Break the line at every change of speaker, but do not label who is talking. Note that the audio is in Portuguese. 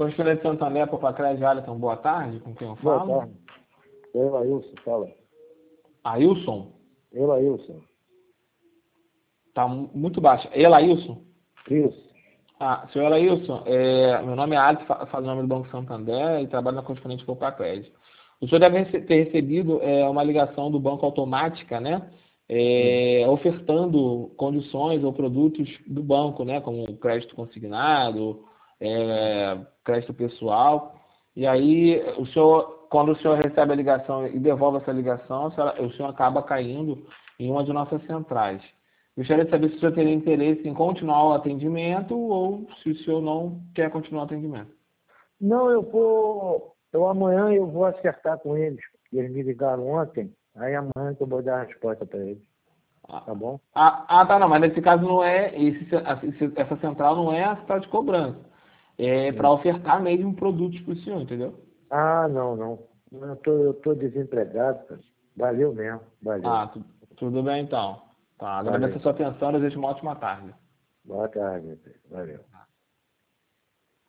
Correspondente de Santander, Popacred, Alisson, boa tarde, com quem eu
Boa
falo?
tarde. Elailson, fala.
Ailson?
Elailson.
Tá muito baixo. Elailson?
Isso.
Senhor Elailson, meu nome é Alisson, falo em nome do Banco Santander e trabalho na correspondente Popacred. O senhor deve ter recebido uma ligação do banco automática, né? Ofertando condições ou produtos do banco, né? Como crédito consignado, crédito pessoal. E aí, quando o senhor recebe a ligação e devolve essa ligação, o senhor acaba caindo em uma de nossas centrais. Gostaria de saber se o senhor teria interesse em continuar o atendimento ou se o senhor não quer continuar o atendimento.
Não, amanhã eu vou acertar com eles. Eles me ligaram ontem, aí amanhã que eu vou dar a resposta para eles. Tá bom?
Tá, não, mas nesse caso não é, essa central não é a central de cobrança. É para ofertar mesmo produtos para o senhor, entendeu?
Não. Eu tô desempregado, cara. Valeu mesmo, valeu.
Tudo bem então. Tá, agradeço
Valeu.
a sua atenção e desejo uma ótima tarde.
Boa tarde, valeu.